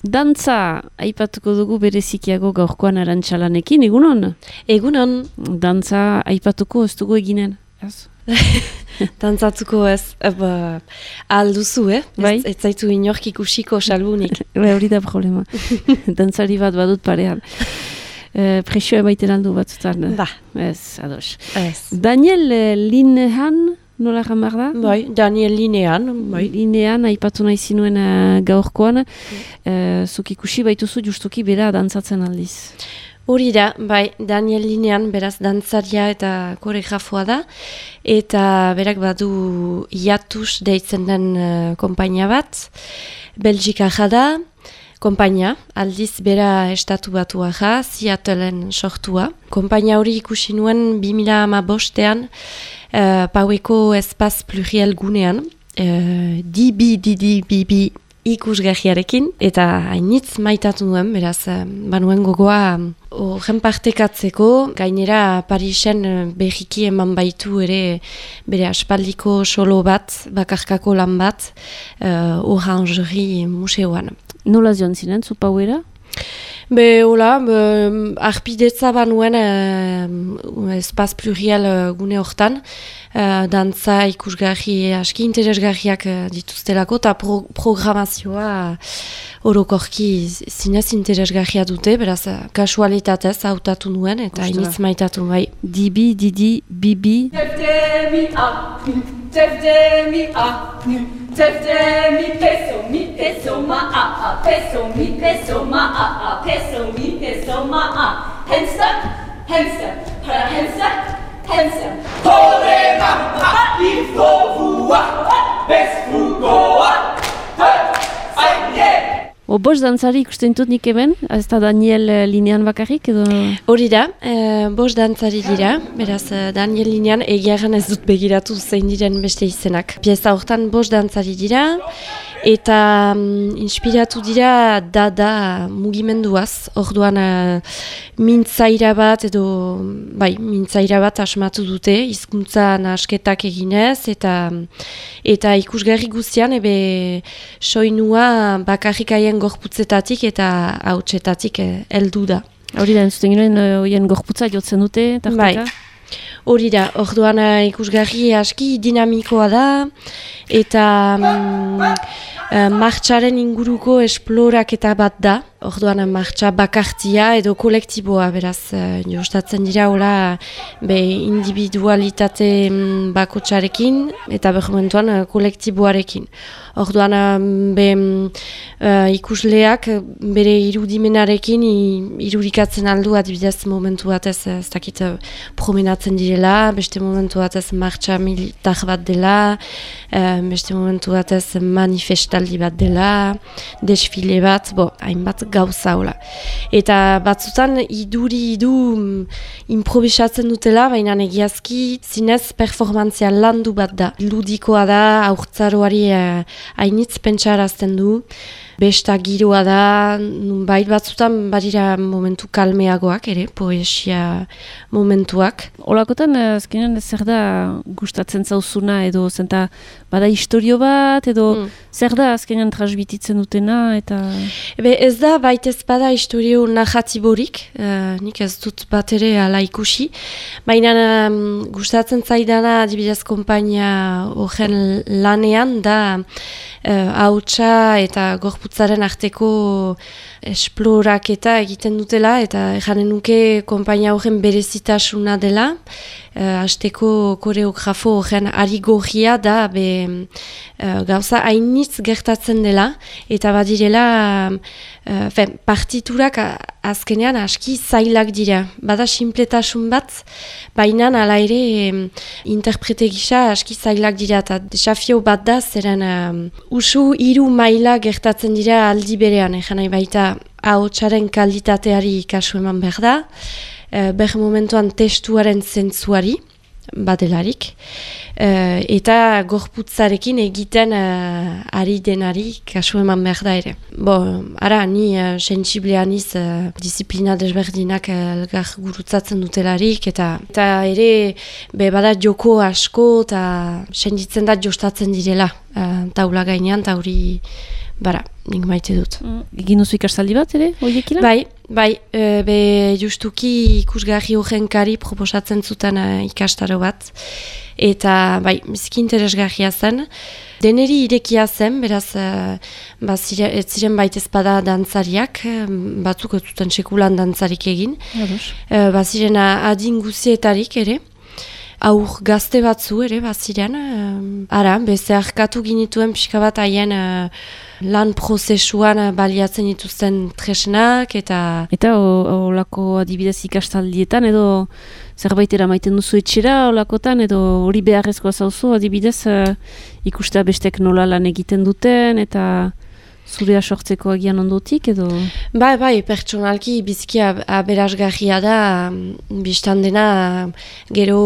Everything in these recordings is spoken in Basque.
Dantza, aipatuko dugu berezikiago gaurkoan Arantxalanekin, egunon? Egunon. Dantza, aipatuko ez dugu eginen, ez? Dantzatuko ez, alduzu, Bai? Ez zaitu inork ikusiko salbunik. Hori da problema. Dantzari bat badut parean. Presioa emaiten aldu batzutan. Ba. Ez, ados. Ez. Daniel Linehan, nola jamar da? Bai, Daniel Linehan. Bai. Linehan, aipatu nahi zinuen gaurkoan. Zuk ikusi baituzu justuki bera dantzatzen aldiz. Hori da, bai, Daniel Linehan beraz dantzaria eta koreografoa da. Eta berak badu Iatus deitzen den konpainia bat. Belgika da. Konpainia, aldiz bera estatu batua Seattleen sortua. Konpainia hori ikusi nuen 2015ean Paueko Espaz Pluriel gunean, DBDDBB ikusgahiarekin, eta hainitz maitatu nuen, beraz, banuen gogoa horren partekatzeko, gainera Parisen berriki eman baitu ere bere aspaldiko solo bat, bakarkako lan bat, Orangerie museoan. Nola zion zinen, zu pauera? Hola, arpidetza banuen Espaz Pluriel gune hortan, dantza ikusgarri aski interesgarriak dituztelako, eta programazioa orokorki zinez interesgarria dute, beraz kasualitatez hautatu nuen, eta iniz maitatu bai. Dibi, Didi, Bibi. Teftemi peso mi peso ma a peso mi peso ma a peso mi peso ma a hamster hamster para hamster hamster Polema il faut voir best fugoa Bost dantzari ikusten dut nik eben, ez da Daniel Linehan bakarrik edo? Hori da, bost dantzari dira, beraz Daniel Linehan egiaran ez dut begiratu zein diren beste izenak. Pieza hortan bost dantzari dira, eta inspiratu dira dada mugimenduaz, orduan mintzaira bat edo, bai, mintzaira bat asmatu dute, hizkuntza nahasketak eginez, eta ikusgarri guztian, soinua bakarrik haien gorputzetatik eta hautsetatik heldu da. Hori da, entzuten ginen, oien gorputza jotzen dute, tarteka? Bai. Hori da, orduan ikusgarri aski dinamikoa da, eta martxaren inguruko esploraketa bat da. Orduan martxa bakartia edo kolektiboa, beraz, jostatzen dira, hola, individualitate bakotxarekin eta momentuan kolektiboarekin. Orduan, ikusleak bere irudimenarekin irudikatzen aldu, adibidez momentu batez, ez dakit, promenatzen direla, beste momentu batez martxa militar bat dela, beste momentu batez manifestaldi bat dela, desfile bat, hainbat gauza hola. Eta batzutan idu improvisatzen dutela, baina egiazki zinez performantzia landu bat da. Ludikoa da, aurtzaroari hainitz pentsarazten du, besta giroa da, bait batzutan badira momentu kalmeagoak ere, poesia momentuak. Olakotan, azkenean zer da gustatzen zauzuna edo zenta bada historio bat edo zer da azkenean transmititzen dutena eta... Ez da, baitez bada historio narratiborik, nik ez dut bat ere ala ikusi, baina gustatzen zaidana adibidez konpainia horren lanean da hautsa eta gorputzaren arteko esploraketa egiten dutela eta janen nuke konpainia horren berezitasuna dela. Hasteko koreografo horren arigorria da gauza hainitz gertatzen dela eta badirela partiturak azkenean aski zailak dira. Bada sinpletasun bat, baina hala ere interprete gisa aski zailak dira eta desafio bat da zeren usu 3 maila gertatzen dira aldi berean, nahi baita ahotsaren kalitateari kasu eman behar da, ber momentuan testuaren zentzuari, badelarik, eta gorputzarekin egiten ari denari kasu eman behar da ere. Ara, ni sentsiblean iz disiplina desberdinak elgar gurutzatzen dutelarik, eta ere bada joko asko eta senditzen da jostatzen direla taula gainean, eta hori bara, nik maite dut. Egin duzu ikastaldi bat ere, horiekila? Bai, be justuki ikusgarri horrenkari proposatzen zuten ikastaro bat. Eta bai, biziki interesgarria zen. Deneri irekia zen, beraz, ez ziren baita ezpada dantzariak, batzuk ez zuten sekulan dantzarik egin. Ziren adin guzietarik ere. Aur gazte batzu ere, baziren. Beste arkatu ginituen pixka bat haien lan prozesuan baliatzen dituzten tresnak, eta... Eta olako adibidez ikastaldietan, edo zerbait eramaiten duzu etxera, olakotan, edo hori beharrezkoa zauzu, adibidez ikustea bestek nola lan egiten duten, eta... Zurea sortzeko agian ondotik edo? Bai, pertsonalki biziki aberasgarria da, biztan dena gero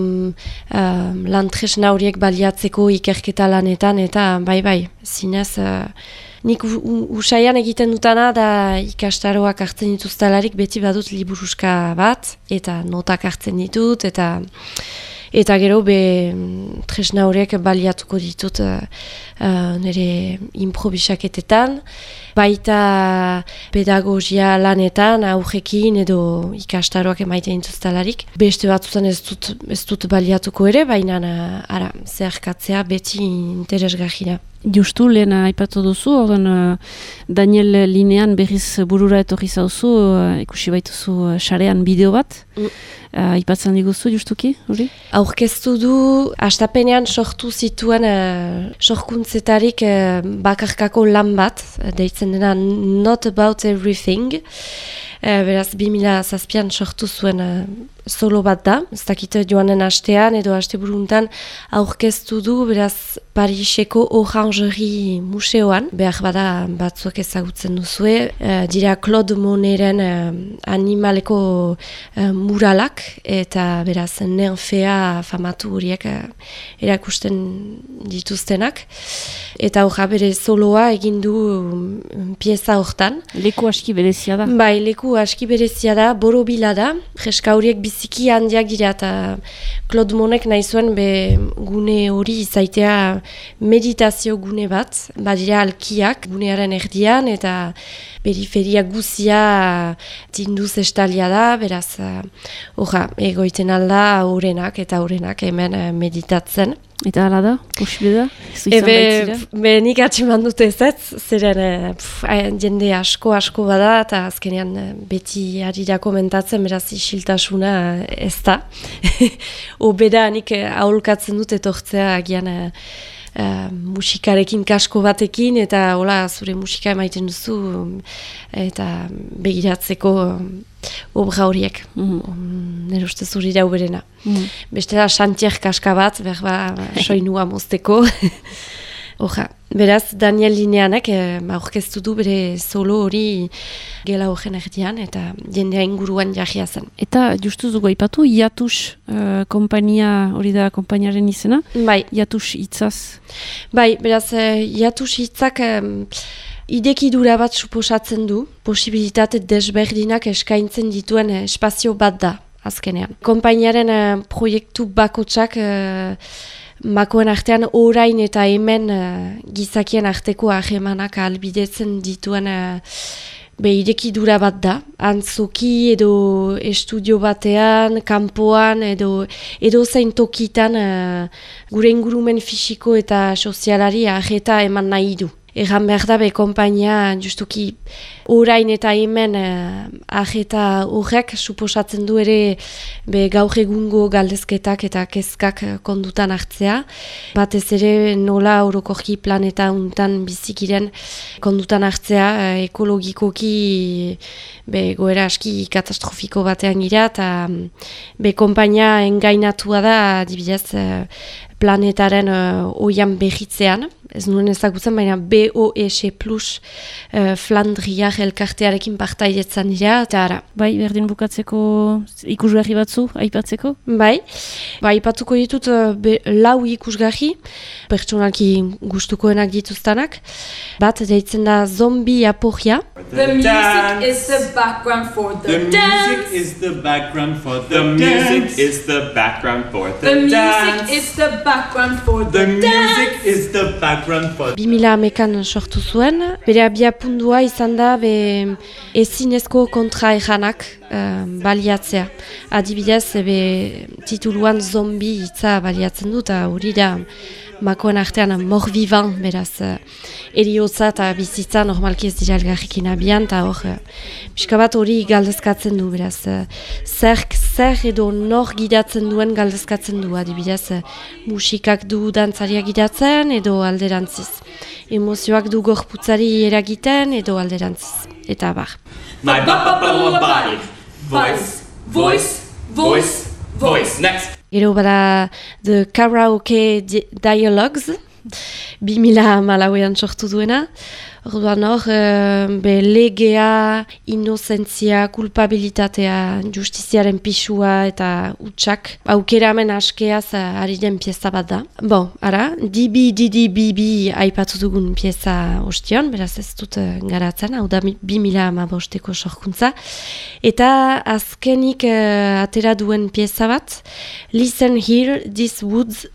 lantresna horiek baliatzeko ikerketa lanetan, eta bai, zinez, nik usaian egiten dutana da ikastaroak hartzen dituztalarik beti badut liburuska bat, eta notak hartzen ditut, eta gero tresna horiek baliatuko ditut nire improvisaketetan, baita pedagogia lanetan, aurrekin edo ikastaroak emaiten dituztalarik. Beste batzutan ez dut baliatuko ere, baina zeharkatzea beti interesgarri da. Justu, lehen aipatu duzu, Daniel Linean berriz burura etorri zauzu, ikusi baituzu sarean bideo bat. Aipatzen diguzu, justuki, hori? Aurkeztu du, hastapenean sortu zituen sorkuntzetarik bakarkako lan bat, deitzen dena Not About Everything. Beraz, 2007an sortu zuen solo bat da, ez dakit joanen hastean edo haste buruntan aurkeztu du, beraz, Pariseko Orangerie museoan, behar bada batzuek ezagutzen duzue, dira Claude Moneren animaleko muralak, eta beraz, Nenfea famatu horiek erakusten dituztenak, eta horra bere soloa egin du pieza hortan. Leku aski berezia da. Bai, leku aski berezia da, borobila da, jeska horiek biziki handiak dira, eta Claude Monek nahi zuen gune hori izaitea meditazio gune bat, badira alkiak gunearen erdian, eta periferia guzia tinduz estalia da, beraz, egoiten alda horrenak eta horrenak hemen meditatzen. Eta hala da, posible da? Nik atximan dute ez, zeren jende asko bada, eta azkenean beti ari da komentatzen, beraz isiltasuna ez da. Obeda nik aholkatzen dut etortzea agian musikarekin kasko batekin, eta hola zure musika emaiten duzu, eta begiratzeko obra horiek. Nire uste zuri da uberena. Beste da Xantier kaska bat, soinua mozteko. Beraz, Daniel Lineanek aurkeztu du bere solo hori gela horren erdian, eta jendea inguruan jarria zen. Eta justu zugu aipatu, Iatus kompainia hori da konpainiaren izena? Bai. Iatus hitzaz? Bai, beraz, Iatus hitzak idekidura bat suposatzen du, posibilitate desberdinak eskaintzen dituen espazio bat da, azkenean. Konpainiaren proiektu bakotsak makoen artean orain eta hemen gizakien arteko ahemanak ahalbidetzen dituen idekidura bat da. Antzoki edo estudio batean, kanpoan edo zein tokitan gure ingurumen fisiko eta sozialari aheta eman nahi du. Egan behar da konpainia justuki orain eta hemen aheta horrek suposatzen du ere gaur egungo galdezketak eta kezkak kondutan hartzea. Batez ere nola orokorki planeta untan bizikiren kondutan hartzea ekologikoki goera aski katastrofiko batean gira, eta konpainia engainatua da adibidez planetaren oian behitzean, ez nuen ezagutzen, baina BOS Plus Flandriak elkartearekin partaidetzen dira, eta ara. Bai, berdin bukatzeko ikusgarri batzu, aipatzeko? Bai, aipatuko ditut 4 ikusgarri, pertsonalki gustukoenak dituztanak. Bat, deitzen da Zombie Aporia. The music dance. is the background for the The dance. music is the background for the The music dance. is the background for The the music dance. is the background for The the music dance. is the background for 2011an sortu zuen, bere abiapundua izan da ezinezko kontraejanak baliatzea. Adibidez, tituluan zombi hitza baliatzen du, eta hori da makoen artean mort vivant, beraz, eriotza eta bizitza normalki ez dira elgarrikin abian, eta hor, pixka bat hori galdezkatzen du, beraz, zer edo nor gidatzen duen galdezkatzen du, adibidez, musikak du dantzaria gidatzen edo alderantziz. Emozioak du gorputzari eragiten edo alderantziz, eta bar. My body. Voice, voice, voice, voice. Next. Gero bada The Karaoke Dialogues, 2014an sortu duena. Orduan hor, legea, inozentzia, kulpabilitatea, justiziaren pisua eta utxak. Aukera hemen askeaz ari den pieza bat da. Bon, ara, DBDDBB aipatu dugun pieza ostion, beraz ez dut garatzen, hau da 2015ko sorkuntza. Eta azkenik atera duen pieza bat, Listen Here, This Woods,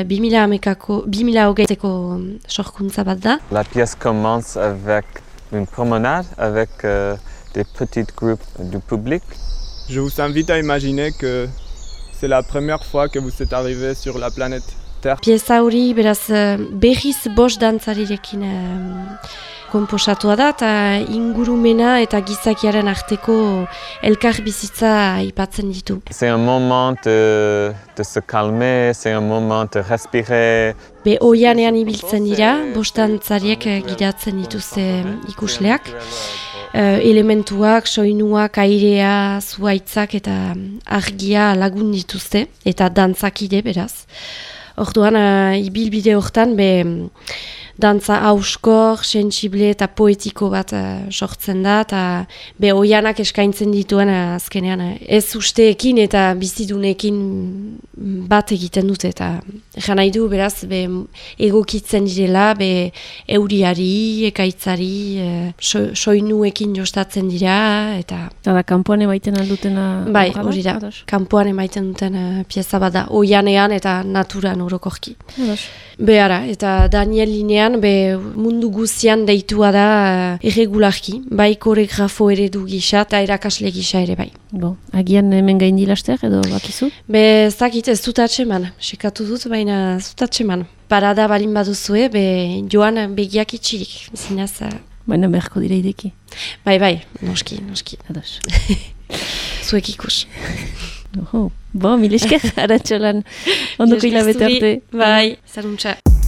2020ko sorkuntza bat da. La pièce commence avec une promenade avec des petits groupes du public. Je vous invite à imaginer que c'est la première fois que vous êtes arrivé sur la planète Terre. Pieza hori beraz berriz bost dantzarirekin konposatua da, eta ingurumena eta gizakiaren arteko elkar bizitza aipatzen ditu. C'est un moment de se calmer, c'est un moment de respirer. Oianean ibiltzen dira, bost dantzariek gidatzen dituzte ikusleak. Elementuak, soinuak, airea, zuhaitzak eta argia lagun dituzte, eta dantzakide beraz. Orduan, ibilbide hortan, dantza hauskor, sentsible eta poetiko bat sortzen da, eta oianak eskaintzen dituen azkenean ez usteekin eta bizidunekin bat egiten dute, eta egan nahi du, beraz, egokitzen direla, euriari, ekaitzari, soinuekin jostatzen dira, eta... Eta da, kanpoan emaiten aldutena... Bai, hori da, kanpoan emaiten duten pieza bat da, oianean eta naturan orokorki. Behara, eta Daniel Linean, mundu guzian deitua da irregularki, bai koregrafo eredu gisa eta erakasle gisa ere bai. Agian hemen gaindi laster edo bakizu? Zakit ez dut atseman, sekatu dut, baina ez dut atseman. Parada balin baduzue, joan begiak itxirik, zinaz... Baina beharko dira ideki. Bai, noski. Ados. Zuek ikus. Mil esker, Arantxolan, ondoko hilabete arte. Bai, zaruntza.